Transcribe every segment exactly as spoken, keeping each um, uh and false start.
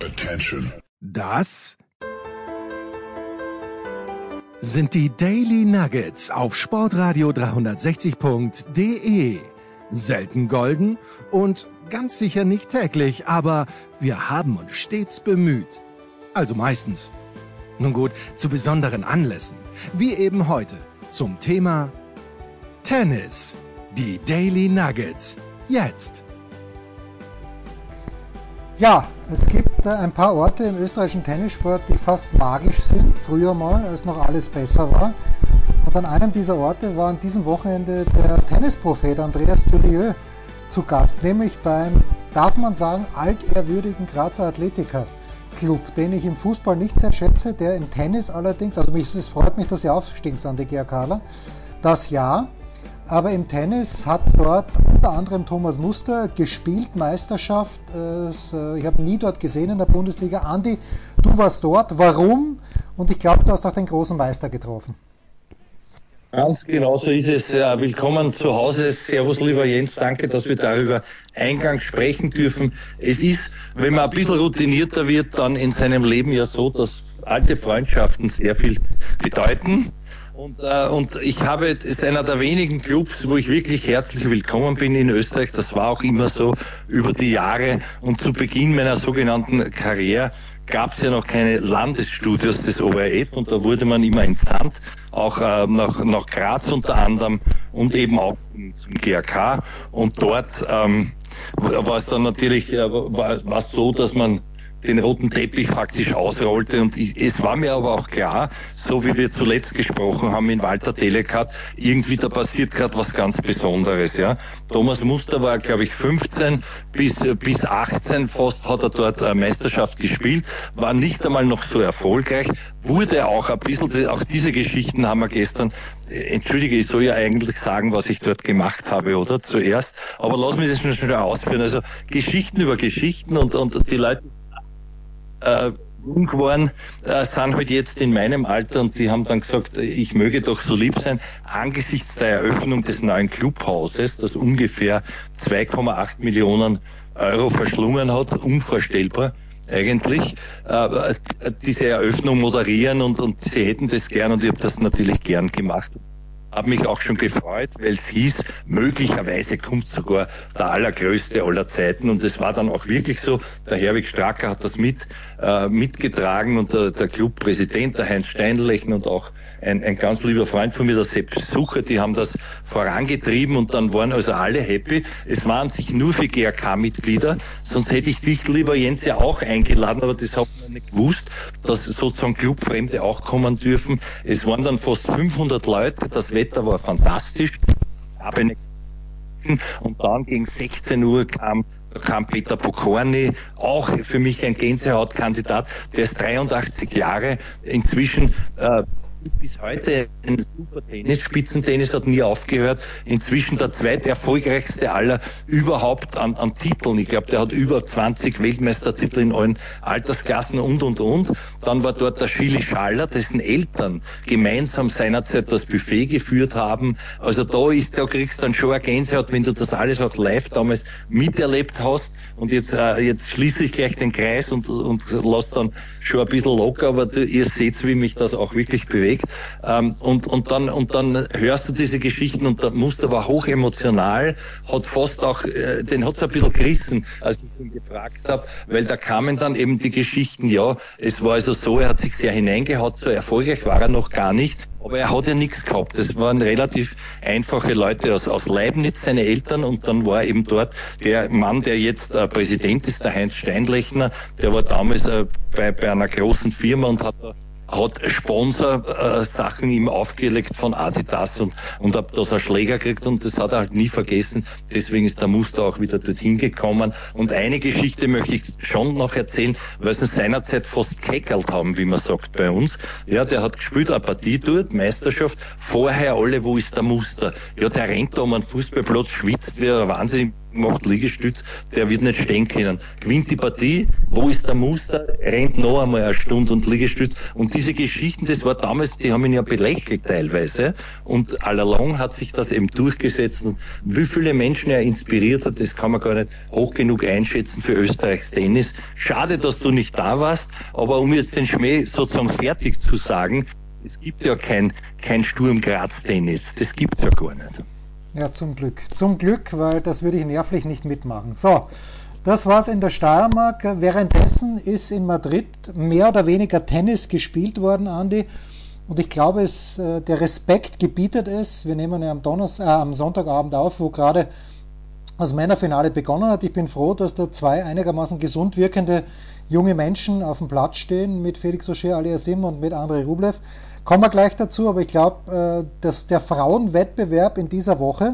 Attention. Das sind die Daily Nuggets auf Sportradio dreihundertsechzig Punkt de. Selten golden und ganz sicher nicht täglich, aber wir haben uns stets bemüht. Also meistens. Nun gut, zu besonderen Anlässen, wie eben heute zum Thema Tennis. Die Daily Nuggets. Jetzt. Ja, es gibt äh, ein paar Orte im österreichischen Tennissport, die fast magisch sind, früher mal, als noch alles besser war. Und an einem dieser Orte war an diesem Wochenende der Tennisprophet Andreas Thurieu zu Gast, nämlich beim, darf man sagen, altehrwürdigen Grazer Athletiker Club, den ich im Fußball nicht sehr schätze, der im Tennis allerdings, also mich, es freut mich, dass Sie aufstiegen, Andi Giacala, das ja. Aber im Tennis hat dort unter anderem Thomas Muster gespielt, Meisterschaft. Ich habe ihn nie dort gesehen in der Bundesliga. Andi, du warst dort. Warum? Und ich glaube, du hast auch den großen Meister getroffen. Ganz genau so ist es. Willkommen zu Hause. Servus, lieber Jens. Danke, dass wir darüber eingangs sprechen dürfen. Es ist, wenn man ein bisschen routinierter wird, dann in seinem Leben ja so, dass alte Freundschaften sehr viel bedeuten. Und, äh, und ich habe, es ist einer der wenigen Clubs, wo ich wirklich herzlich willkommen bin in Österreich. Das war auch immer so über die Jahre. Und zu Beginn meiner sogenannten Karriere gab es ja noch keine Landesstudios des O R F und da wurde man immer entsandt, auch äh, nach, nach Graz unter anderem und eben auch zum G A K. Und dort ähm, war es dann natürlich äh, war, war es so, dass man den roten Teppich faktisch ausrollte und ich, es war mir aber auch klar, so wie wir zuletzt gesprochen haben in Walter Telekat, irgendwie da passiert gerade was ganz Besonderes, ja. Thomas Muster war, glaube ich, fünfzehn bis bis achtzehn fast hat er dort eine Meisterschaft gespielt, war nicht einmal noch so erfolgreich, wurde auch ein bisschen, auch diese Geschichten haben wir gestern, entschuldige, ich soll ja eigentlich sagen, was ich dort gemacht habe, oder? Zuerst, aber lass mich das schon schnell ausführen, also Geschichten über Geschichten und, und die Leute Äh, jung geworden, äh, sind halt jetzt in meinem Alter und die haben dann gesagt, ich möge doch so lieb sein, angesichts der Eröffnung des neuen Clubhauses, das ungefähr zwei Komma acht Millionen Euro verschlungen hat, unvorstellbar eigentlich, äh, diese Eröffnung moderieren und, und sie hätten das gern und ich habe das natürlich gern gemacht. Habe mich auch schon gefreut, weil es hieß, möglicherweise kommt sogar der allergrößte aller Zeiten und es war dann auch wirklich so, der Herwig Stracker hat das mit äh, mitgetragen und der, der Clubpräsident, der Heinz Steinlechner und auch ein, ein ganz lieber Freund von mir, der Sepp Sucher, die haben das vorangetrieben und dann waren also alle happy. Es waren sich nur für G A K-Mitglieder, sonst hätte ich dich, lieber Jens, ja auch eingeladen, aber das hat man nicht gewusst, dass sozusagen Clubfremde auch kommen dürfen. Es waren dann fast fünfhundert Leute, das Wetter war fantastisch. Und dann gegen sechzehn Uhr kam, kam Peter Pokorny, auch für mich ein Gänsehautkandidat, der ist dreiundachtzig Jahre, inzwischen äh, bis heute ein super Tennis, Spitzentennis hat nie aufgehört, inzwischen der zweiterfolgreichste aller überhaupt an, an Titeln. Ich glaube, der hat über zwanzig Weltmeistertitel in allen Altersklassen und, und, und. Dann war dort der Schili Schaller, dessen Eltern gemeinsam seinerzeit das Buffet geführt haben. Also da ist, da kriegst du dann schon eine Gänsehaut, wenn du das alles auch live damals miterlebt hast. Und jetzt, äh, jetzt schließe ich gleich den Kreis und, und lass dann schon ein bisschen locker, aber du, ihr seht, wie mich das auch wirklich bewegt. Ähm, und, und dann, und dann hörst du diese Geschichten und der Muster war hoch emotional, hat fast auch, äh, den hat's ein bisschen gerissen, als ich ihn gefragt habe, weil da kamen dann eben die Geschichten, ja, es war also so, er hat sich sehr hineingehaut, so erfolgreich war er noch gar nicht. Aber er hat ja nichts gehabt. Das waren relativ einfache Leute aus, aus Leibniz, seine Eltern. Und dann war eben dort der Mann, der jetzt äh, Präsident ist, der Heinz Steinlechner. Der war damals äh, bei, bei einer großen Firma und hat da hat Sponsor-Sachen äh, ihm aufgelegt von Adidas und, und hat da so einen Schläger gekriegt und das hat er halt nie vergessen. Deswegen ist der Muster auch wieder dorthin gekommen. Und eine Geschichte möchte ich schon noch erzählen, weil sie seinerzeit fast gekeckelt haben, wie man sagt bei uns. Ja, der hat gespielt, eine Partie dort, Meisterschaft. Vorher alle, wo ist der Muster? Ja, der rennt da um einen Fußballplatz, schwitzt wie ein Wahnsinn. macht Liegestütz, der wird nicht stehen können. Gewinnt die Partie, wo ist der Muster, rennt noch einmal eine Stunde und Liegestütz. Und diese Geschichten, das war damals, die haben ihn ja belächelt teilweise. Und allalong hat sich das eben durchgesetzt. Und wie viele Menschen er inspiriert hat, das kann man gar nicht hoch genug einschätzen für Österreichs Tennis. Schade, dass du nicht da warst, aber um jetzt den Schmäh sozusagen fertig zu sagen, es gibt ja kein, kein Sturm-Graz-Tennis. Das gibt's ja gar nicht. Ja, zum Glück. Zum Glück, weil das würde ich nervlich nicht mitmachen. So, das war's in der Steiermark. Währenddessen ist in Madrid mehr oder weniger Tennis gespielt worden, Andi. Und ich glaube, es, der Respekt gebietet es. Wir nehmen ja am, Donnerstag, äh, am Sonntagabend auf, wo gerade das Männerfinale begonnen hat. Ich bin froh, dass da zwei einigermaßen gesund wirkende junge Menschen auf dem Platz stehen, mit Felix Auger-Aliassime und mit Andrei Rublev. Kommen wir gleich dazu, aber ich glaube, dass der Frauenwettbewerb in dieser Woche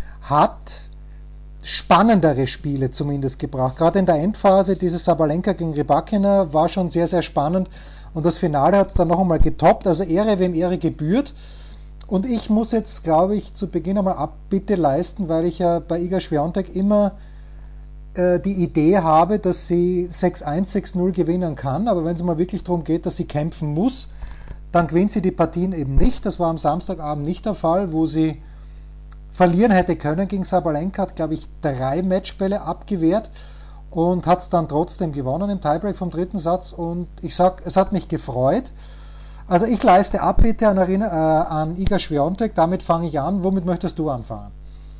hat spannendere Spiele zumindest gebracht. Gerade in der Endphase, dieses Sabalenka gegen Rybakina war schon sehr, sehr spannend und das Finale hat es dann noch einmal getoppt, also Ehre, wem Ehre gebührt. Und ich muss jetzt, glaube ich, zu Beginn einmal Abbitte leisten, weil ich ja bei Iga Swiatek immer äh, die Idee habe, dass sie sechs eins, sechs null gewinnen kann, aber wenn es mal wirklich darum geht, dass sie kämpfen muss, dann gewinnt sie die Partien eben nicht. Das war am Samstagabend nicht der Fall, wo sie verlieren hätte können gegen Sabalenka, hat, glaube ich, drei Matchbälle abgewehrt und hat es dann trotzdem gewonnen im Tiebreak vom dritten Satz. Und ich sage, es hat mich gefreut. Also ich leiste Abbitte an, äh, an Iga Swiatek, damit fange ich an. Womit möchtest du anfangen?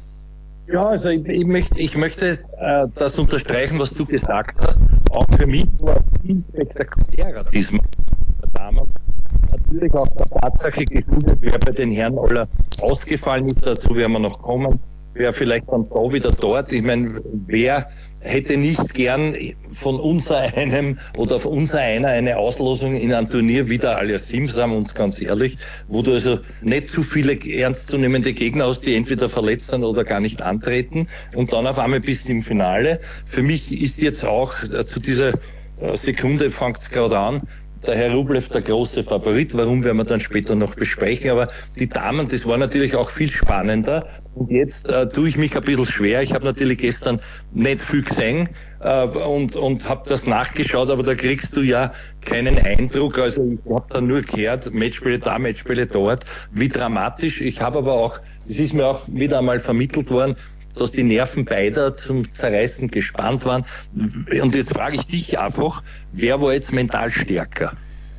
Ja, also ich, ich möchte, ich möchte äh, das unterstreichen, was du gesagt hast. Auch für mich war es viel spektakulärer diesmal der Damen. Natürlich auch der Tatsache geschuldet, wer bei den Herren aller ausgefallen ist, dazu werden wir noch kommen, wer vielleicht dann da wieder dort. Ich meine, wer hätte nicht gern von unser einem oder von unser einer eine Auslosung in einem Turnier wie der Aliassime, sagen wir uns ganz ehrlich, wo du also nicht zu viele ernstzunehmende Gegner hast, die entweder verletzt sind oder gar nicht antreten und dann auf einmal bist du im Finale. Für mich ist jetzt auch äh, zu dieser äh, Sekunde, fängt es gerade an, der Herr Rublev der große Favorit, warum werden wir dann später noch besprechen, aber die Damen, das war natürlich auch viel spannender und jetzt äh, tue ich mich ein bisschen schwer. Ich habe natürlich gestern nicht viel gesehen äh, und, und habe das nachgeschaut, aber da kriegst du ja keinen Eindruck, also ich habe da nur gehört, Matchspiele da, Matchspiele dort, wie dramatisch. Ich habe aber auch, es ist mir auch wieder einmal vermittelt worden, dass die Nerven beider zum Zerreißen gespannt waren. Und jetzt frage ich dich einfach, wer war jetzt mental stärker?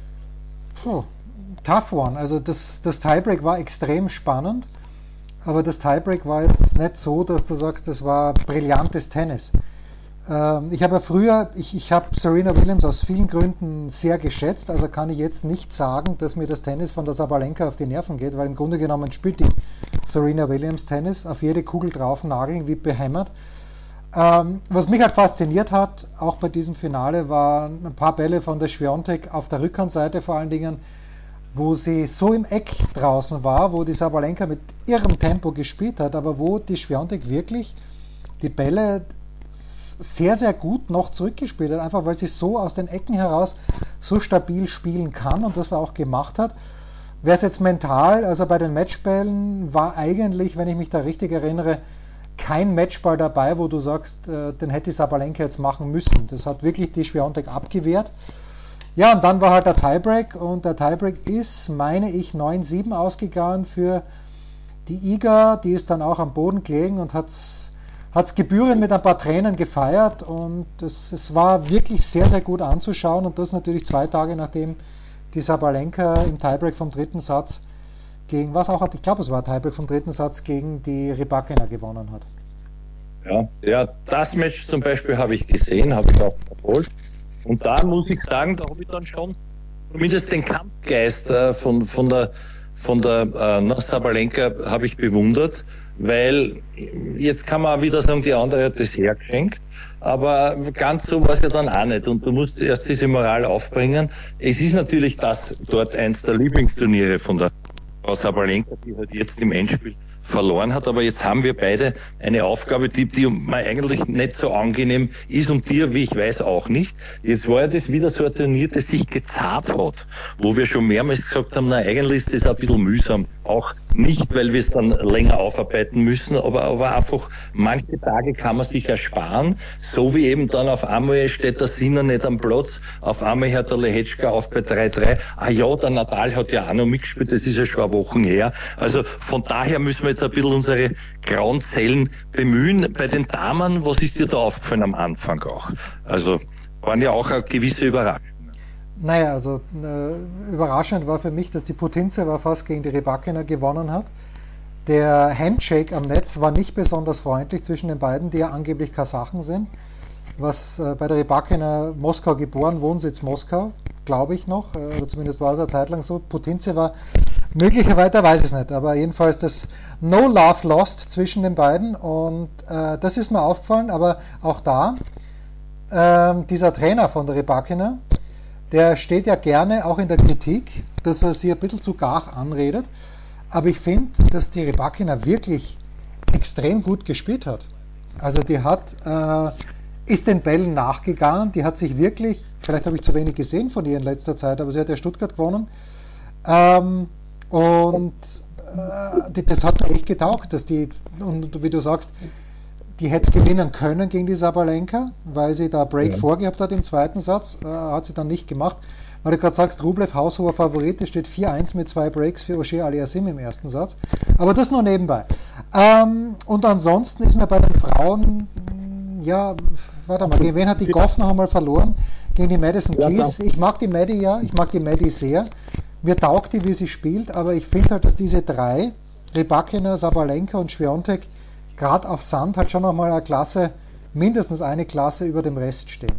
Puh, tough one. Also das, das Tiebreak war extrem spannend, aber das Tiebreak war jetzt nicht so, dass du sagst, das war brillantes Tennis. Ähm, ich habe ja früher, ich, ich habe Serena Williams aus vielen Gründen sehr geschätzt, also kann ich jetzt nicht sagen, dass mir das Tennis von der Sabalenka auf die Nerven geht, weil im Grunde genommen spielt die Serena Williams Tennis, auf jede Kugel drauf nageln, wie behämmert. Ähm, was mich halt fasziniert hat, auch bei diesem Finale, waren ein paar Bälle von der Swiatek auf der Rückhandseite vor allen Dingen, wo sie so im Eck draußen war, wo die Sabalenka mit irrem Tempo gespielt hat, aber wo die Swiatek wirklich die Bälle sehr, sehr gut noch zurückgespielt hat, einfach weil sie so aus den Ecken heraus so stabil spielen kann und das auch gemacht hat. Wäre es jetzt mental, also bei den Matchbällen war eigentlich, wenn ich mich da richtig erinnere, kein Matchball dabei, wo du sagst, äh, den hätte Sabalenka jetzt machen müssen. Das hat wirklich die Swiatek abgewehrt. Ja, und dann war halt der Tiebreak und der Tiebreak ist, meine ich, neun sieben ausgegangen für die Iga. Die ist dann auch am Boden gelegen und hat es gebührend mit ein paar Tränen gefeiert und es, es war wirklich sehr, sehr gut anzuschauen und das natürlich zwei Tage nachdem die Sabalenka im Tiebreak vom dritten Satz gegen, was auch hat, ich glaube es war Tiebreak vom dritten Satz gegen die Rybakina gewonnen hat. Ja, ja, das Match zum Beispiel habe ich gesehen, habe ich auch verfolgt. Und da muss ich sagen, da habe ich dann schon zumindest den Kampfgeist äh, von, von der, von der äh, Sabalenka habe ich bewundert, weil jetzt kann man wieder sagen, die andere hat das hergeschenkt, aber ganz so war es ja dann auch nicht und du musst erst diese Moral aufbringen. Es ist natürlich das dort eins der Lieblingsturniere von der Frau Sabalenka, die halt jetzt im Endspiel verloren hat. Aber jetzt haben wir beide eine Aufgabe, die, die mir eigentlich nicht so angenehm ist und dir, wie ich weiß, auch nicht. Jetzt war ja das wieder so ein Turnier, das sich gezahlt hat, wo wir schon mehrmals gesagt haben, na eigentlich ist das ein bisschen mühsam. Auch nicht, weil wir es dann länger aufarbeiten müssen, aber, aber einfach manche Tage kann man sich ersparen, so wie eben dann auf einmal steht der Sinner nicht am Platz, auf einmal hört der Lehečka auf bei drei drei. Ah ja, der Nadal hat ja auch noch mitgespielt, das ist ja schon eine Woche her. Also von daher müssen wir jetzt ein bisschen unsere grauen Zellen bemühen. Bei den Damen, was ist dir da aufgefallen am Anfang auch? Also waren ja auch eine gewisse Überraschung. Naja, also äh, überraschend war für mich, dass die Putintseva fast gegen die Rybakina gewonnen hat. Der Handshake am Netz war nicht besonders freundlich zwischen den beiden, die ja angeblich Kasachen sind. Was äh, bei der Rybakina Moskau geboren, Wohnsitz Moskau, glaube ich noch, äh, oder zumindest war es eine Zeit lang so. Putintseva möglicherweise, weiß ich es nicht, aber jedenfalls das No Love Lost zwischen den beiden und äh, das ist mir aufgefallen, aber auch da, äh, dieser Trainer von der Rybakina, der steht ja gerne auch in der Kritik, dass er sie ein bisschen zu gar anredet. Aber ich finde, dass die Rybakina wirklich extrem gut gespielt hat. Also die hat, äh, ist den Bällen nachgegangen, die hat sich wirklich, vielleicht habe ich zu wenig gesehen von ihr in letzter Zeit, aber sie hat ja Stuttgart gewonnen. Ähm, und äh, die, das hat mir echt getaugt, dass die, und wie du sagst, die hätte gewinnen können gegen die Sabalenka, weil sie da Break ja. vorgehabt hat im zweiten Satz, äh, hat sie dann nicht gemacht. Weil du gerade sagst, Rublev haushoher Favorit, es steht vier eins mit zwei Breaks für Ogier Aliassim im ersten Satz. Aber das nur nebenbei. Ähm, und ansonsten ist mir bei den Frauen, ja, warte mal, gegen wen hat die Goff noch einmal verloren? Gegen die Madison Keys. Ich mag die Maddie ja, ich mag die Maddie sehr. Mir taugt die, wie sie spielt, aber ich finde halt, dass diese drei, Rybakina, Sabalenka und Swiatek, gerade auf Sand halt schon nochmal eine Klasse, mindestens eine Klasse über dem Rest stehen.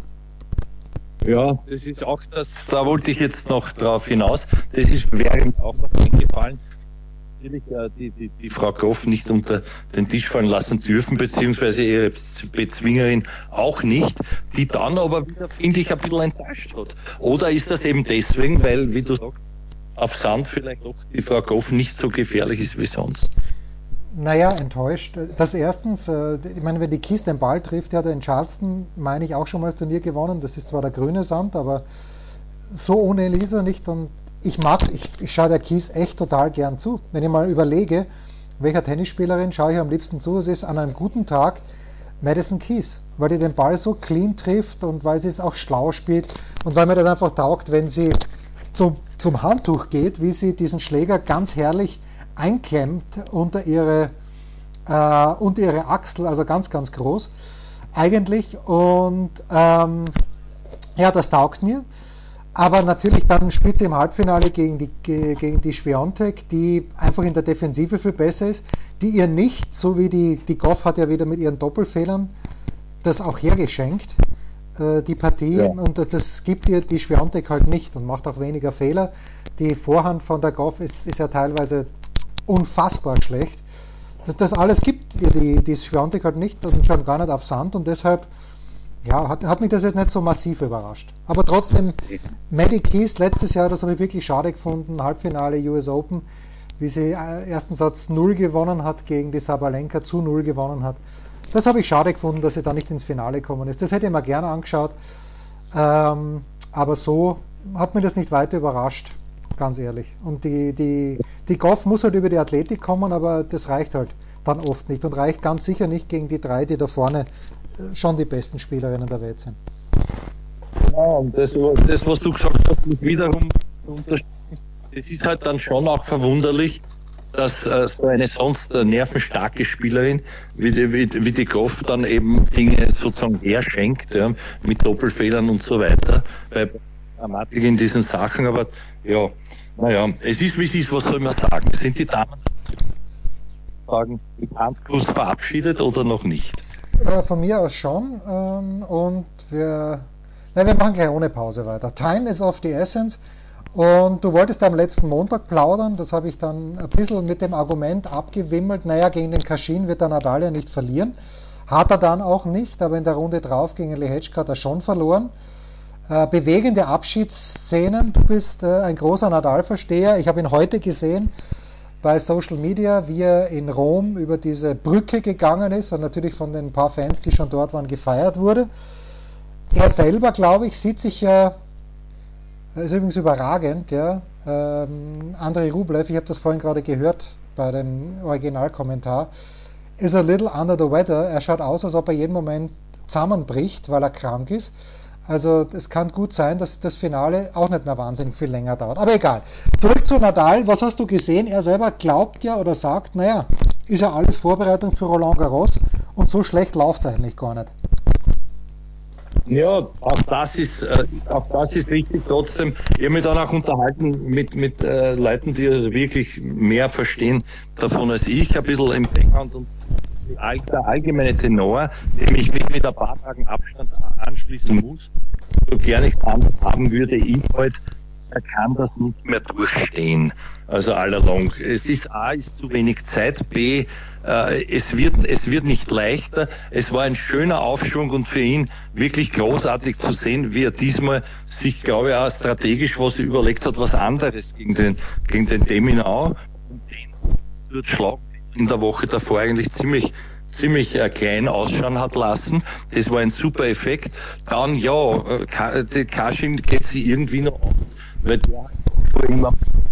Ja, das ist auch das, da wollte ich jetzt noch drauf hinaus. Das ist, wäre mir auch noch eingefallen. Natürlich äh, die, die, die Frau Goff nicht unter den Tisch fallen lassen dürfen, beziehungsweise ihre Bezwingerin auch nicht, die dann aber wieder, finde ich, ein bisschen enttäuscht hat. Oder ist das eben deswegen, weil, wie du sagst, auf Sand vielleicht auch die Frau Goff nicht so gefährlich ist wie sonst? Naja, enttäuscht. Das erstens, äh, ich meine, wenn die Keys den Ball trifft, die hat er in Charleston, meine ich, auch schon mal das Turnier gewonnen. Das ist zwar der grüne Sand, aber so ohne Elisa nicht. Und ich mag, ich, ich schaue der Keys echt total gern zu. Wenn ich mal überlege, welcher Tennisspielerin schaue ich am liebsten zu, es ist an einem guten Tag Madison Keys, weil die den Ball so clean trifft und weil sie es auch schlau spielt und weil mir das einfach taugt, wenn sie zum, zum Handtuch geht, wie sie diesen Schläger ganz herrlich einklemmt unter ihre, äh, unter ihre Achsel, also ganz, ganz groß eigentlich. Und ähm, ja, das taugt mir. Aber natürlich dann spielt sie im Halbfinale gegen die, gegen die Swiatek, die einfach in der Defensive viel besser ist, die ihr nicht, so wie die, die Goff hat ja wieder mit ihren Doppelfehlern das auch hergeschenkt, äh, die Partie. Ja. Und das gibt ihr die Swiatek halt nicht und macht auch weniger Fehler. Die Vorhand von der Goff ist, ist ja teilweise unfassbar schlecht. Das, das alles gibt ihr die, die Swiatek halt nicht und schon gar nicht auf Sand und deshalb ja, hat, hat mich das jetzt nicht so massiv überrascht. Aber trotzdem, Maddie Keys letztes Jahr, das habe ich wirklich schade gefunden, Halbfinale U S Open, wie sie ersten Satz null gewonnen hat gegen die Sabalenka, zu null gewonnen hat. Das habe ich schade gefunden, dass sie da nicht ins Finale gekommen ist. Das hätte ich mir gerne angeschaut, ähm, aber so hat mich das nicht weiter überrascht. Ganz ehrlich. Und die, die, die Goff muss halt über die Athletik kommen, aber das reicht halt dann oft nicht und reicht ganz sicher nicht gegen die drei, die da vorne schon die besten Spielerinnen der Welt sind. Ja, und das, das was du gesagt hast, wiederum zu unterstützen, es ist halt dann schon auch verwunderlich, dass äh, so eine sonst äh, nervenstarke Spielerin wie die, wie, wie die Goff dann eben Dinge sozusagen herschenkt, ja, mit Doppelfehlern und so weiter, bei Dramatik in diesen Sachen, aber ja, naja, es ist wie es ist, was soll man sagen? Sind die Damen sagen, mit Handkuss verabschiedet oder noch nicht? Äh, von mir aus schon ähm, und wir, nein, wir machen gleich ohne Pause weiter. Time is of the essence und du wolltest am letzten Montag plaudern, das habe ich dann ein bisschen mit dem Argument abgewimmelt, naja, gegen den Kaschin wird der Nadal ja nicht verlieren, hat er dann auch nicht, aber in der Runde drauf gegen Lehečka hat er schon verloren. Äh, bewegende Abschiedsszenen. Du bist äh, ein großer Nadal-Versteher. Ich habe ihn heute gesehen bei Social Media, wie er in Rom über diese Brücke gegangen ist und natürlich von den paar Fans, die schon dort waren, gefeiert wurde. Er selber, glaube ich, sieht sich ja, ist übrigens überragend, ja, ähm, Andrei Rublev, ich habe das vorhin gerade gehört bei dem Originalkommentar, is a little under the weather. Er schaut aus, als ob er jeden Moment zusammenbricht, weil er krank ist. Also es kann gut sein, dass das Finale auch nicht mehr wahnsinnig viel länger dauert. Aber egal. Zurück zu Nadal. Was hast du gesehen? Er selber glaubt ja oder sagt, naja, ist ja alles Vorbereitung für Roland Garros und so schlecht läuft es eigentlich gar nicht. Ja, auch das ist, äh, auch das ist richtig. Trotzdem, ich habe mich dann auch unterhalten mit, mit äh, Leuten, die also wirklich mehr verstehen davon als ich, ein bisschen im Background, und der allgemeine Tenor, dem ich mich mit ein paar Tagen Abstand anschließen muss, so gerne ich es anders haben würde, ich halt, er kann das nicht mehr durchstehen. Also allalong. Es ist A, ist zu wenig Zeit, B, äh, es wird, es wird nicht leichter. Es war ein schöner Aufschwung und für ihn wirklich großartig zu sehen, wie er diesmal sich, glaube ich, auch strategisch was überlegt hat, was anderes gegen den, gegen den Deminau, und den wird Schlag in der Woche davor eigentlich ziemlich ziemlich äh, klein ausschauen hat lassen. Das war ein super Effekt. Dann, ja, äh, Kaschin geht sich irgendwie noch an, weil der vor ihm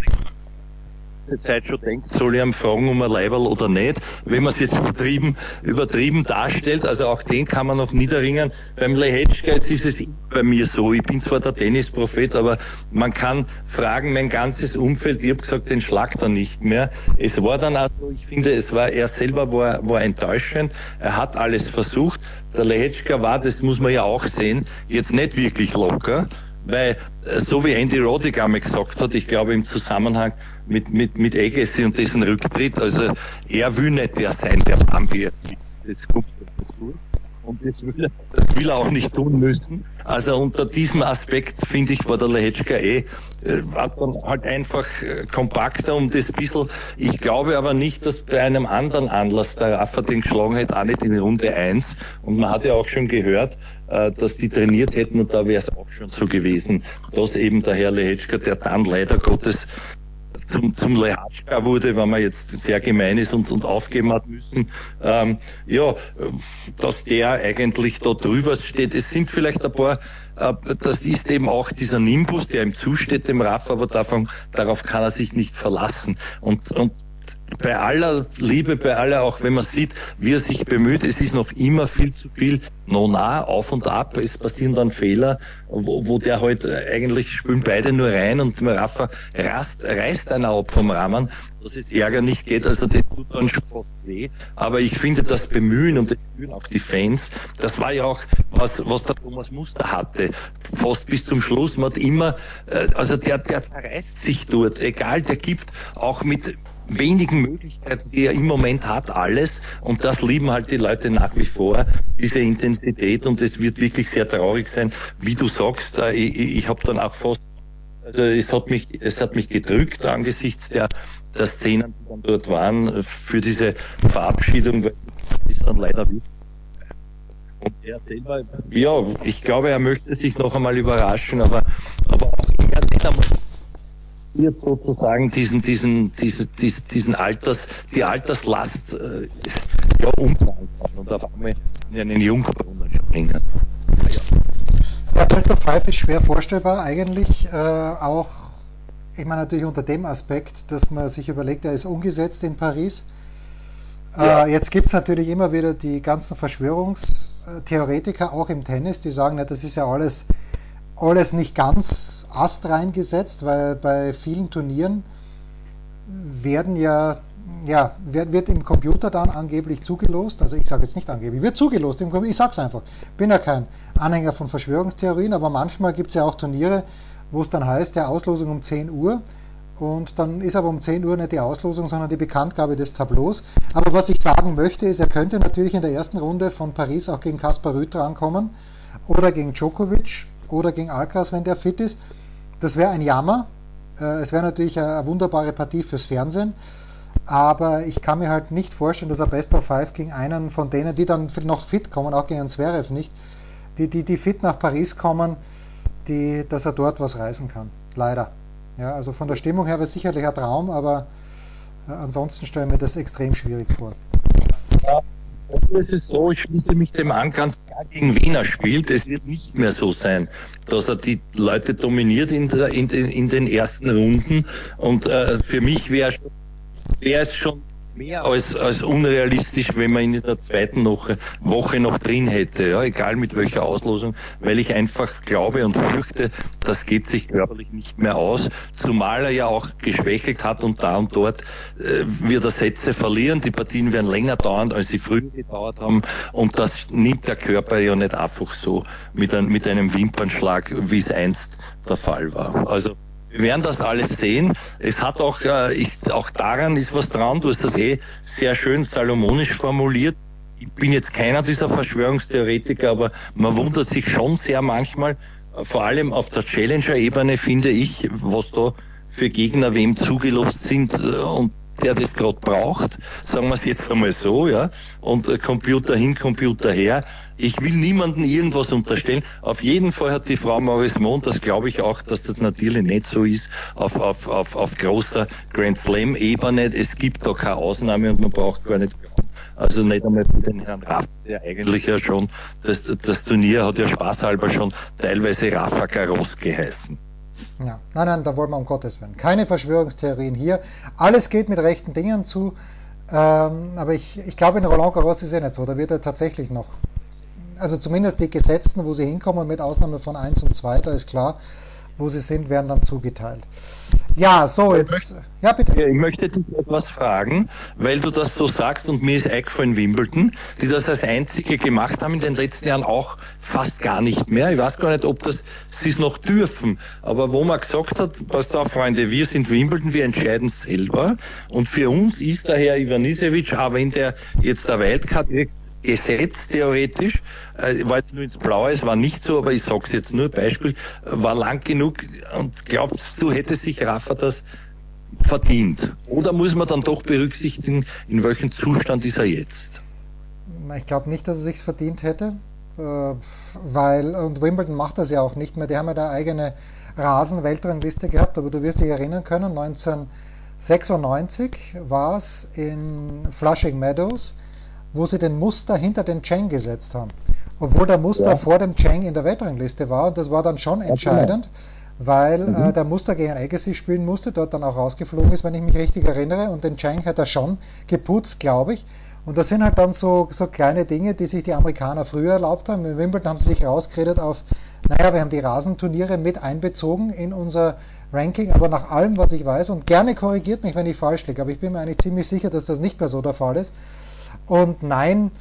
Zeit schon denkt, soll ich ihn fragen um ein Leiberl oder nicht, wenn man es jetzt übertrieben, übertrieben darstellt. Also auch den kann man noch niederringen. Beim Lehečka, jetzt ist es bei mir so, ich bin zwar der Tennisprophet, aber man kann fragen, mein ganzes Umfeld, ich habe gesagt, den schlagt er nicht mehr. Es war dann also, ich finde, es war, er selber war, war enttäuschend, er hat alles versucht. Der Lehečka war, das muss man ja auch sehen, jetzt nicht wirklich locker. Weil, so wie Andy Roddick einmal gesagt hat, ich glaube im Zusammenhang mit, mit, mit Agassi und dessen Rücktritt, also er will nicht der sein, der Bambi, das kommt nicht gut. Und das will, er, das will er auch nicht tun müssen. Also unter diesem Aspekt, finde ich, war der Lehečka eh, war dann halt einfach kompakter um das bisschen. Ich glaube aber nicht, dass bei einem anderen Anlass der Rafa den geschlagen hätte, auch nicht in Runde eins. Und man hat ja auch schon gehört, dass die trainiert hätten, und da wäre es auch schon so gewesen, dass eben der Herr Lehečka, der dann leider Gottes zum, zum Lehečka wurde, wenn man jetzt sehr gemein ist und, und aufgeben hat müssen, ähm, ja, dass der eigentlich da drüber steht. Es sind vielleicht ein paar, äh, das ist eben auch dieser Nimbus, der ihm zusteht, dem Rafa, aber davon, darauf kann er sich nicht verlassen. Und, und bei aller Liebe, bei aller, auch wenn man sieht, wie er sich bemüht, es ist noch immer viel zu viel Nona, auf und ab, es passieren dann Fehler, wo, wo der halt eigentlich spielen beide nur rein und Rafa rast, reißt einer ab vom Rahmen, dass es Ärger nicht geht, also das tut dann schon fast weh. Aber ich finde, das Bemühen, und das bemühen auch die Fans, das war ja auch, was, was der Thomas Muster hatte, fast bis zum Schluss. Man hat immer, also der, der zerreißt sich dort, egal, der gibt auch mit wenigen Möglichkeiten, die er im Moment hat, alles, und das lieben halt die Leute nach wie vor, diese Intensität, und es wird wirklich sehr traurig sein, wie du sagst, ich, ich habe dann auch fast, also es hat mich, es hat mich gedrückt angesichts der, der Szenen, die dann dort waren, für diese Verabschiedung, weil es dann leider wird. Und er selber, ja, ich glaube, er möchte sich noch einmal überraschen, aber, aber auch er nicht einmal jetzt sozusagen diesen, diesen, diesen, diesen, diesen Alters, die Alterslast, äh, ja, umfahren kann und auf einmal in einen Jungbrunnen springen. Ja. Ja, Best of Five ist schwer vorstellbar, eigentlich äh, auch, ich meine natürlich unter dem Aspekt, dass man sich überlegt, er ist umgesetzt in Paris. Ja. Äh, jetzt gibt es natürlich immer wieder die ganzen Verschwörungstheoretiker, auch im Tennis, die sagen, ja, das ist ja alles, alles nicht ganz astrein gesetzt, weil bei vielen Turnieren werden ja, ja, wird, wird im Computer dann angeblich zugelost, also ich sage jetzt nicht angeblich, wird zugelost, im Computer, ich sage es einfach, bin ja kein Anhänger von Verschwörungstheorien, aber manchmal gibt es ja auch Turniere, wo es dann heißt, ja, Auslosung um zehn Uhr, und dann ist aber um zehn Uhr nicht die Auslosung, sondern die Bekanntgabe des Tableaus. Aber was ich sagen möchte, ist, er könnte natürlich in der ersten Runde von Paris auch gegen Kaspar Ruud rankommen oder gegen Djokovic oder gegen Alcaraz, wenn der fit ist. Das wäre ein Jammer. Es wäre natürlich eine wunderbare Partie fürs Fernsehen, aber ich kann mir halt nicht vorstellen, dass er Best of Five gegen einen von denen, die dann noch fit kommen, auch gegen Zverev nicht, die, die, die fit nach Paris kommen, die, dass er dort was reißen kann. Leider. Ja, also von der Stimmung her wäre es sicherlich ein Traum, aber Äh, ansonsten stelle ich mir das extrem schwierig vor. Ja. Es ist so, ich schließe mich dem an, ganz klar gegen Wien er spielt. Es wird nicht mehr so sein, dass er die Leute dominiert in, der, in, den, in den ersten Runden. Und äh, für mich wäre wär es schon mehr als, als unrealistisch, wenn man ihn in der zweiten Woche, Woche noch drin hätte, ja, egal mit welcher Auslosung, weil ich einfach glaube und fürchte, das geht sich körperlich nicht mehr aus, zumal er ja auch geschwächelt hat und da und dort äh, wird er Sätze verlieren, die Partien werden länger dauern, als sie früher gedauert haben und das nimmt der Körper ja nicht einfach so mit, ein, mit einem Wimpernschlag, wie es einst der Fall war. Also wir werden das alles sehen. Es hat auch, äh, ist, auch daran ist was dran. Du hast das eh sehr schön salomonisch formuliert. Ich bin jetzt keiner dieser Verschwörungstheoretiker, aber man wundert sich schon sehr manchmal, äh, vor allem auf der Challenger-Ebene finde ich, was da für Gegner wem zugelost sind äh, und der das gerade braucht, sagen wir es jetzt einmal so, ja, und äh, Computer hin, Computer her. Ich will niemandem irgendwas unterstellen. Auf jeden Fall hat die Frau Maurice Mohn, das glaube ich auch, dass das natürlich nicht so ist, auf, auf, auf, auf großer Grand Slam-Ebene. Es gibt da keine Ausnahme und man braucht gar nicht glauben. Also nicht einmal für den Herrn Rafa, der eigentlich ja schon, das, das Turnier hat ja spaßhalber schon teilweise Rafa Garros geheißen. Ja, nein, nein, da wollen wir um Gottes Willen. Keine Verschwörungstheorien hier. Alles geht mit rechten Dingen zu. Ähm, aber ich, ich glaube, in Roland Garros ist es ja nicht so. Da wird er tatsächlich noch, also zumindest die Gesetzten, wo sie hinkommen, mit Ausnahme von eins und zwei, da ist klar, wo sie sind, werden dann zugeteilt. Ja, so jetzt. Ja, bitte. Ich möchte dich etwas fragen, weil du das so sagst und mir ist eingefallen Wimbledon, die das als einzige gemacht haben in den letzten Jahren auch fast gar nicht mehr. Ich weiß gar nicht, ob das sie es noch dürfen, aber wo man gesagt hat, passt auf Freunde, wir sind Wimbledon, wir entscheiden selber und für uns ist der Herr Ivanisevic, auch wenn der jetzt der Wildcard kriegt, Gesetz theoretisch, äh, war jetzt nur ins Blaue, es war nicht so, aber ich sag's jetzt nur, Beispiel, war lang genug und glaubst du, hätte sich Rafa das verdient? Oder muss man dann doch berücksichtigen, in welchem Zustand ist er jetzt? Ich glaube nicht, dass er sich's verdient hätte, äh, weil, und Wimbledon macht das ja auch nicht mehr, die haben ja da eigene Rasen-Weltrangliste gehabt, aber du wirst dich erinnern können, neunzehnhundertsechsundneunzig war es in Flushing Meadows, wo sie den Muster hinter den Cheng gesetzt haben. Obwohl der Muster ja. vor dem Cheng in der Weltrangliste war. Und das war dann schon entscheidend, weil mhm. äh, der Muster gegen Agassi spielen musste, dort dann auch rausgeflogen ist, wenn ich mich richtig erinnere. Und den Cheng hat er schon geputzt, glaube ich. Und das sind halt dann so, so kleine Dinge, die sich die Amerikaner früher erlaubt haben. In Wimbledon haben sie sich rausgeredet auf, naja, wir haben die Rasenturniere mit einbezogen in unser Ranking, aber nach allem, was ich weiß, und gerne korrigiert mich, wenn ich falsch liege, aber ich bin mir eigentlich ziemlich sicher, dass das nicht mehr so der Fall ist. Und nein,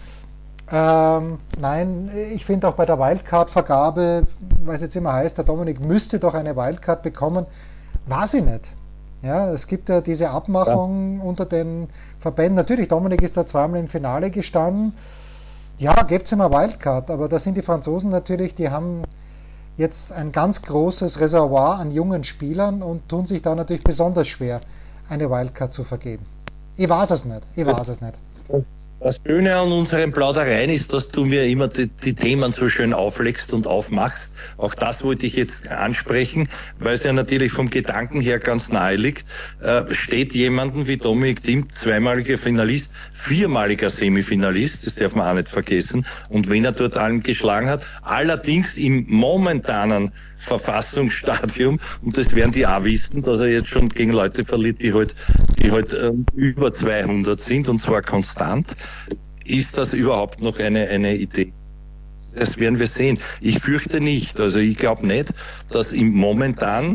ähm, nein, ich finde auch bei der Wildcard-Vergabe, weil es jetzt immer heißt, der Dominik müsste doch eine Wildcard bekommen, war sie nicht. Ja, es gibt ja diese Abmachung ja. unter den Verbänden. Natürlich, Dominik ist da zweimal im Finale gestanden. Ja, gebt ihm eine Wildcard, aber da sind die Franzosen natürlich, die haben jetzt ein ganz großes Reservoir an jungen Spielern und tun sich da natürlich besonders schwer, eine Wildcard zu vergeben. Ich weiß es nicht, ich weiß es nicht. Das Schöne an unseren Plaudereien ist, dass du mir immer die, die Themen so schön auflegst und aufmachst. Auch das wollte ich jetzt ansprechen, weil es ja natürlich vom Gedanken her ganz nahe liegt. Äh, steht jemanden wie Dominik Thiem, zweimaliger Finalist, viermaliger Semifinalist, das darf man auch nicht vergessen, und wenn er dort allen geschlagen hat, allerdings im momentanen Verfassungsstadium, und das werden die auch wissen, dass er jetzt schon gegen Leute verliert, die halt, die halt ähm, über zweihundert sind, und zwar konstant. Ist das überhaupt noch eine, eine Idee? Das werden wir sehen. Ich fürchte nicht. Also ich glaube nicht, dass im momentan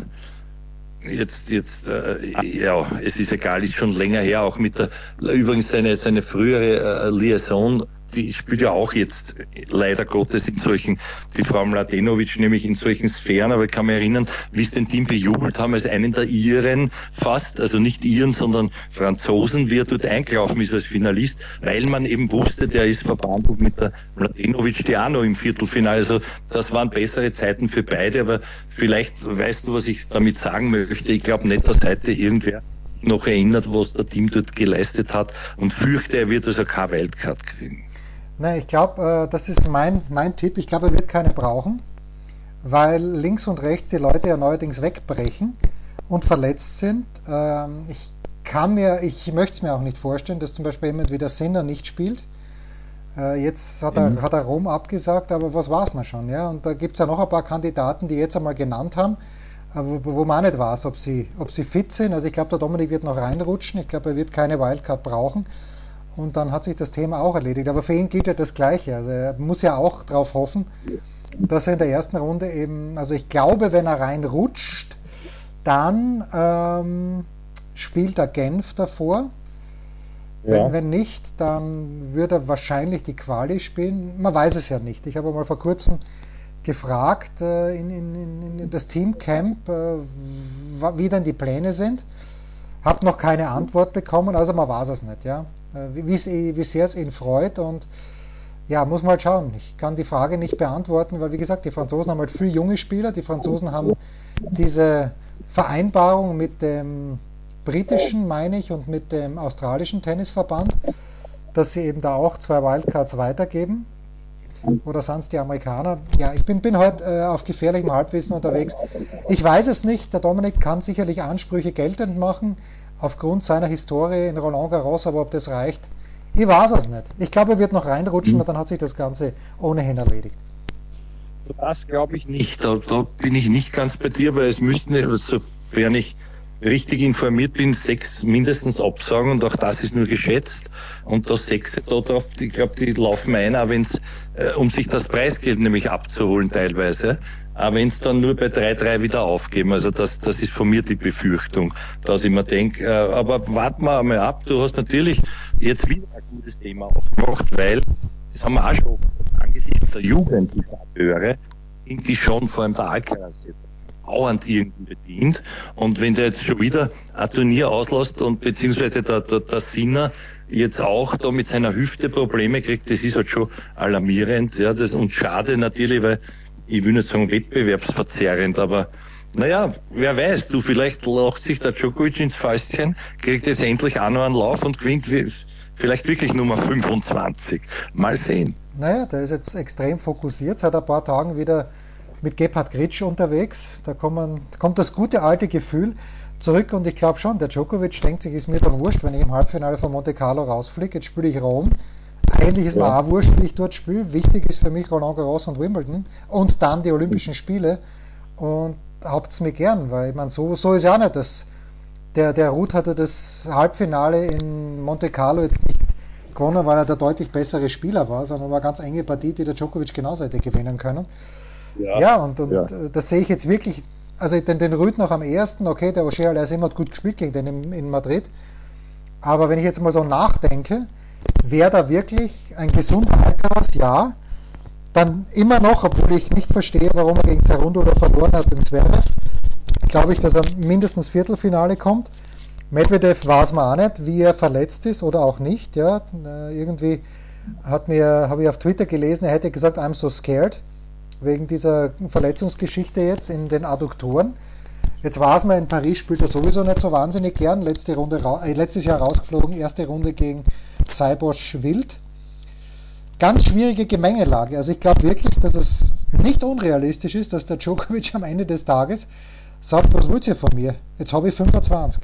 jetzt, jetzt, äh, ja, es ist egal, ist schon länger her, auch mit der, übrigens seine, seine frühere äh, Liaison, die spielt ja auch jetzt leider Gottes in solchen, die Frau Mladenovic nämlich in solchen Sphären, aber ich kann mich erinnern, wie es den Team bejubelt haben als einen der Iren fast, also nicht Iren, sondern Franzosen, wie er dort eingelaufen ist als Finalist, weil man eben wusste, der ist verbandelt mit der Mladenovic, die auch noch im Viertelfinale, also das waren bessere Zeiten für beide, aber vielleicht weißt du, was ich damit sagen möchte, ich glaube nicht, dass heute irgendwer noch erinnert, was der Team dort geleistet hat, und fürchte, er wird also keine Wildcard kriegen. Nein, ich glaube, das ist mein, mein Tipp. Ich glaube, er wird keine brauchen, weil links und rechts die Leute ja neuerdings wegbrechen und verletzt sind. Ich kann mir, ich möchte es mir auch nicht vorstellen, dass zum Beispiel jemand wie der Sinner nicht spielt. Äh, jetzt hat er, mhm. hat er Rom abgesagt, aber was war es mal schon, ja? Und da gibt es ja noch ein paar Kandidaten, die jetzt einmal genannt haben, wo, wo man auch nicht weiß, ob sie, ob sie fit sind. Also ich glaube, der Dominik wird noch reinrutschen. Ich glaube, er wird keine Wildcard brauchen. Und dann hat sich das Thema auch erledigt. Aber für ihn gilt ja das Gleiche. Also er muss ja auch darauf hoffen, dass er in der ersten Runde eben, also ich glaube, wenn er reinrutscht, dann ähm, spielt er Genf davor. Ja. Wenn, wenn nicht, dann wird er wahrscheinlich die Quali spielen. Man weiß es ja nicht. Ich habe mal vor kurzem gefragt äh, in, in, in das Teamcamp, äh, wie denn die Pläne sind. Habe noch keine Antwort bekommen, also man weiß es nicht. Ja? Wie, wie sehr es ihn freut und ja, muss mal schauen. Ich kann die Frage nicht beantworten, weil wie gesagt, die Franzosen haben halt viele junge Spieler. Die Franzosen haben diese Vereinbarung mit dem britischen, meine ich, und mit dem australischen Tennisverband, dass sie eben da auch zwei Wildcards weitergeben. Oder sonst die Amerikaner. Ja, ich bin, bin heute äh, auf gefährlichem Halbwissen unterwegs. Ich weiß es nicht. Der Dominik kann sicherlich Ansprüche geltend machen, aufgrund seiner Historie in Roland Garros, aber ob das reicht, ich weiß es nicht. Ich glaube, er wird noch reinrutschen und dann hat sich das Ganze ohnehin erledigt. Das glaube ich nicht. Da, da bin ich nicht ganz bei dir, weil es müssten, sofern ich richtig informiert bin, sechs mindestens absagen und auch das ist nur geschätzt. Und das sechs da drauf, ich glaube, die laufen ein, auch wenn es, äh, um sich das Preisgeld nämlich abzuholen teilweise, aber wenn es dann nur bei drei drei wieder aufgeben. Also das, das ist von mir die Befürchtung, dass ich mir denke, äh, aber warten wir einmal ab, du hast natürlich jetzt wieder ein gutes Thema aufgemacht, weil, das haben wir auch schon angesichts der Jugend, dieser Akteure, sind die schon, vor allem der Alcaraz jetzt, dauernd irgendwie bedient. Und wenn der jetzt schon wieder ein Turnier auslässt und beziehungsweise der, der, der Sinner jetzt auch da mit seiner Hüfte Probleme kriegt, das ist halt schon alarmierend, ja, das, und schade natürlich, weil ich will nicht sagen wettbewerbsverzerrend, aber naja, wer weiß, du, vielleicht lacht sich der Djokovic ins Fäustchen, kriegt jetzt endlich auch noch einen Lauf und gewinnt vielleicht wirklich Nummer fünfundzwanzig. Mal sehen. Naja, der ist jetzt extrem fokussiert, seit ein paar Tagen wieder mit Gebhard Gritsch unterwegs. Da kommt, man, kommt das gute alte Gefühl zurück und ich glaube schon, der Djokovic denkt sich, ist mir doch wurscht, wenn ich im Halbfinale von Monte Carlo rausfliege, jetzt spiele ich Rom. Eigentlich ist mir ja auch wurscht, wie ich dort spiele. Wichtig ist für mich Roland Garros und Wimbledon und dann die Olympischen Spiele. Und habt's mir gern, weil ich meine, so, so ist ja auch nicht das. Der, der Ruud hatte das Halbfinale in Monte Carlo jetzt nicht gewonnen, weil er der deutlich bessere Spieler war, sondern war eine ganz enge Partie, die der Djokovic genauso hätte gewinnen können. Ja, ja und, und ja. das sehe ich jetzt wirklich, also den, den Ruud noch am ersten, okay, der Ogier Aliassime hat gut gespielt gegen den in, in Madrid, aber wenn ich jetzt mal so nachdenke, wäre da wirklich ein gesunder Alcaraz, ja, dann immer noch, obwohl ich nicht verstehe, warum er gegen Cerundolo verloren hat, den Zverev, glaube ich, dass er mindestens Viertelfinale kommt. Medvedev weiß man auch nicht, wie er verletzt ist oder auch nicht. Ja, irgendwie hat mir, habe ich auf Twitter gelesen, er hätte gesagt, I'm so scared, wegen dieser Verletzungsgeschichte jetzt in den Adduktoren. Jetzt weiß man, in Paris spielt er sowieso nicht so wahnsinnig gern. Letzte Runde, äh, letztes Jahr rausgeflogen, erste Runde gegen Seibosch Wild. Ganz schwierige Gemengelage. Also ich glaube wirklich, dass es nicht unrealistisch ist, dass der Djokovic am Ende des Tages sagt, was wollt ihr von mir? Jetzt habe ich fünfundzwanzig.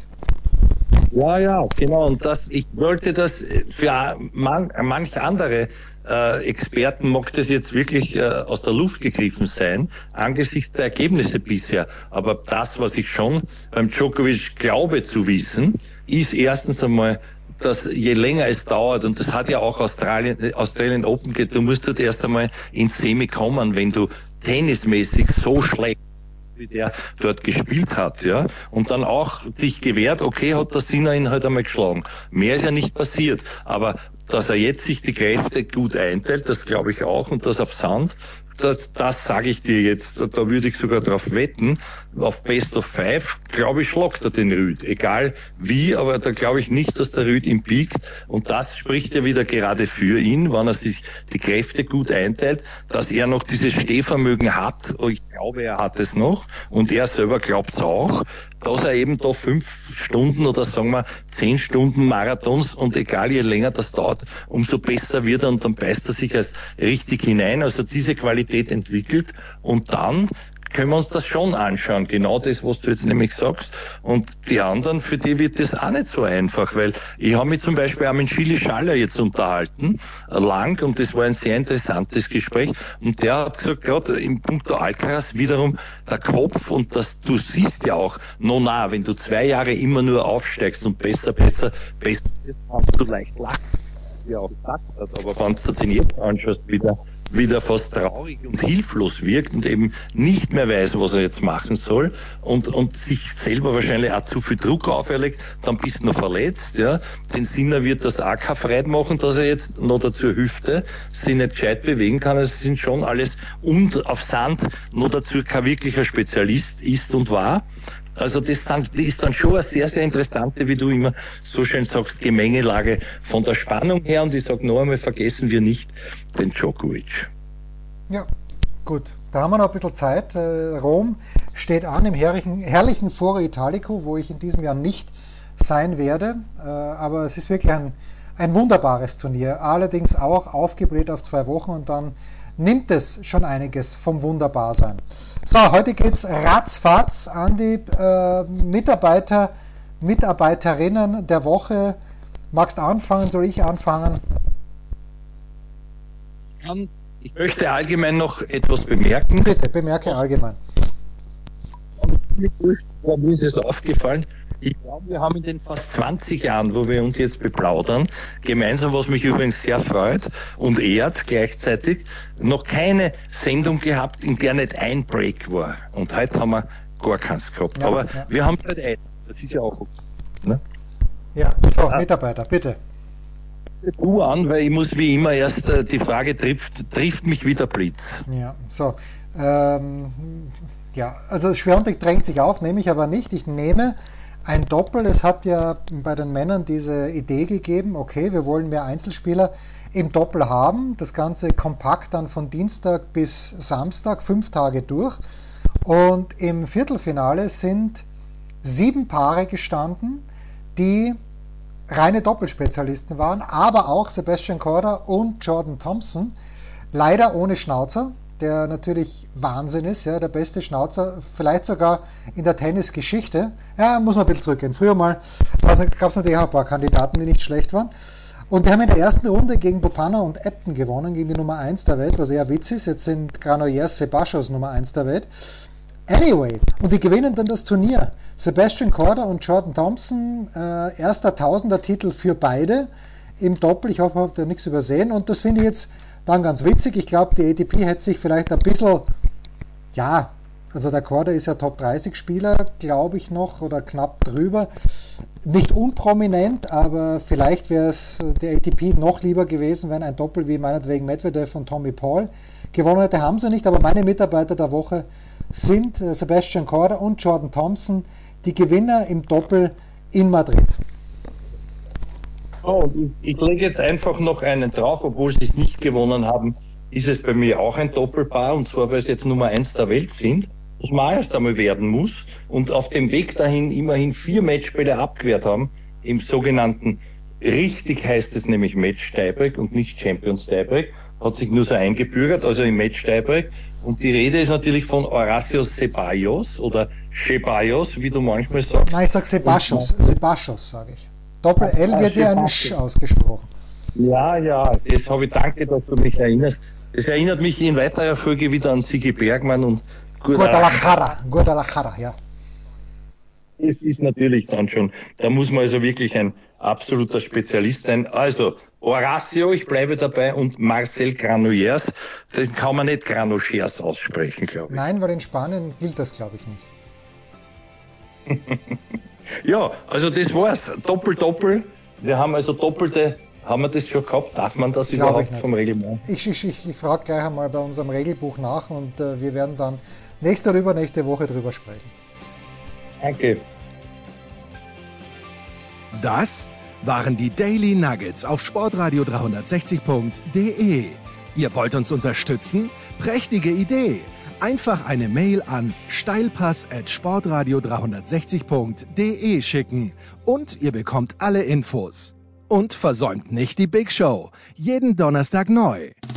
Ja, ja, genau. Und das, ich wollte das für man, manch andere äh, Experten mag das jetzt wirklich äh, aus der Luft gegriffen sein, angesichts der Ergebnisse bisher. Aber das, was ich schon beim Djokovic glaube zu wissen, ist erstens einmal, dass je länger es dauert, und das hat ja auch Australien, Australian Open geht, du musst dort erst einmal ins Semi kommen, wenn du tennismäßig so schlecht wie der dort gespielt hat, ja, und dann auch dich gewehrt, okay, hat der Sinner ihn halt einmal geschlagen. Mehr ist ja nicht passiert, aber dass er jetzt sich die Kräfte gut einteilt, das glaube ich auch, und das auf Sand, das, das sage ich dir jetzt, da würde ich sogar drauf wetten, auf Best of Five, glaube ich, schlagt er den Ruud. Egal wie, aber da glaube ich nicht, dass der Ruud ihn biegt. Und das spricht ja wieder gerade für ihn, wenn er sich die Kräfte gut einteilt, dass er noch dieses Stehvermögen hat. Ich glaube, er hat es noch. Und er selber glaubt es auch, dass er eben da fünf Stunden oder sagen wir zehn Stunden Marathons, und egal je länger das dauert, umso besser wird er und dann beißt er sich als richtig hinein. Also diese Qualität entwickelt und dann können wir uns das schon anschauen. Genau das, was du jetzt nämlich sagst. Und die anderen, für die wird das auch nicht so einfach, weil ich habe mich zum Beispiel auch mit Chili Schaller jetzt unterhalten, lang, und das war ein sehr interessantes Gespräch. Und der hat gesagt, gerade im Punkto Alcaraz wiederum, der Kopf, und das, du siehst ja auch, no nah, wenn du zwei Jahre immer nur aufsteigst und besser, besser, besser, kannst du leicht lachen. Ja, auch gesagt hat, aber wenn du den jetzt anschaust, wieder, wieder fast traurig und hilflos wirkt und eben nicht mehr weiß, was er jetzt machen soll und, und sich selber wahrscheinlich auch zu viel Druck auferlegt, dann bist du noch verletzt, ja. Den Sinner wird das auch kein Freude machen, dass er jetzt noch dazu Hüfte sich nicht gescheit bewegen kann. Also es sind schon alles, und auf Sand noch dazu kein wirklicher Spezialist ist und war. Also das, sind, das ist dann schon eine sehr, sehr interessante, wie du immer so schön sagst, Gemengelage von der Spannung her. Und ich sage noch einmal, vergessen wir nicht den Djokovic. Ja, gut. Da haben wir noch ein bisschen Zeit. Rom steht an im herrlichen, herrlichen Foro Italico, wo ich in diesem Jahr nicht sein werde. Aber es ist wirklich ein, ein wunderbares Turnier. Allerdings auch aufgebläht auf zwei Wochen, und dann nimmt es schon einiges vom Wunderbarsein. So, heute geht es ratzfatz an die äh, Mitarbeiter, Mitarbeiterinnen der Woche. Magst du anfangen? Soll ich anfangen? Ich, kann, ich möchte allgemein noch etwas bemerken. Bitte, bemerke allgemein. Mir ist es aufgefallen, ich glaube, wir haben in den fast zwanzig Jahren, wo wir uns jetzt beplaudern, gemeinsam, was mich übrigens sehr freut und ehrt gleichzeitig, noch keine Sendung gehabt, in der nicht ein Break war. Und heute haben wir gar keins gehabt. Ja, aber ja. wir haben halt ein. Das ist ja auch okay. Ne? Ja, so, ah. Mitarbeiter, bitte. Du an, weil ich muss wie immer erst, äh, die Frage trifft, trifft mich wie der Blitz. Ja, so. Ähm, ja, also Schwerontek drängt sich auf, nehme ich aber nicht. Ich nehme ein Doppel. Es hat ja bei den Männern diese Idee gegeben, okay, wir wollen mehr Einzelspieler im Doppel haben. Das Ganze kompakt dann von Dienstag bis Samstag, fünf Tage durch. Und im Viertelfinale sind sieben Paare gestanden, die reine Doppelspezialisten waren, aber auch Sebastian Korda und Jordan Thompson, leider ohne Schnauzer, der natürlich Wahnsinn ist, ja, der beste Schnauzer, vielleicht sogar in der Tennisgeschichte. Ja, muss man ein bisschen zurückgehen. Früher mal gab es natürlich auch ein paar Kandidaten, die nicht schlecht waren. Und wir haben in der ersten Runde gegen Botana und Ebton gewonnen, gegen die Nummer eins der Welt, was eher Witz ist. Jetzt sind Granollers Sebastos Nummer eins der Welt. Anyway, und die gewinnen dann das Turnier. Sebastian Korda und Jordan Thompson, äh, erster Tausender-Titel für beide im Doppel. Ich hoffe, ich habe da nichts übersehen. Und das finde ich jetzt dann ganz witzig. Ich glaube, die A T P hätte sich vielleicht ein bisschen, ja, also der Korda ist ja Top dreißig Spieler, glaube ich noch, oder knapp drüber. Nicht unprominent, aber vielleicht wäre es der A T P noch lieber gewesen, wenn ein Doppel wie meinetwegen Medvedev und Tommy Paul gewonnen hätte. Haben sie nicht, aber meine Mitarbeiter der Woche sind Sebastian Korda und Jordan Thompson, die Gewinner im Doppel in Madrid. Oh, ich, ich lege jetzt einfach noch einen drauf, obwohl sie es nicht gewonnen haben, ist es bei mir auch ein Doppelpaar, und zwar, weil sie jetzt Nummer eins der Welt sind, was man erst einmal werden muss, und auf dem Weg dahin immerhin vier Matchbälle abgewehrt haben, im sogenannten, richtig heißt es nämlich Match-Tiebreak und nicht Champions-Tiebreak, hat sich nur so eingebürgert, also im Match-Tiebreak. Und die Rede ist natürlich von Horacios Ceballos oder Ceballos, wie du manchmal sagst. Nein, ich sage Sebastos, Sebastos sage ich. Doppel-L wird ja ein Sch ausgesprochen. Ja, ja, das habe ich, danke, dass du mich erinnerst. Das erinnert mich in weiterer Folge wieder an Sigi Bergmann und Guadalajara. Guadalajara, ja. Es ist natürlich dann schon, da muss man also wirklich ein absoluter Spezialist sein. Also, Horacio, ich bleibe dabei, und Marcel Granollers, den kann man nicht Granollers aussprechen, glaube ich. Nein, weil in Spanien gilt das, glaube ich, nicht. Ja, also das war's. Doppel-Doppel. Wir haben also doppelte, haben wir das schon gehabt? Darf man das Glaube überhaupt vom Reglement? Ich, ich, ich, ich frage gleich einmal bei unserem Regelbuch nach, und äh, wir werden dann nächste oder übernächste Woche drüber sprechen. Danke. Das waren die Daily Nuggets auf sportradio dreihundertsechzig punkt de. Ihr wollt uns unterstützen? Prächtige Idee! Einfach eine Mail an steilpass at sportradio dreihundertsechzig punkt de schicken und ihr bekommt alle Infos. Und versäumt nicht die Big Show. Jeden Donnerstag neu.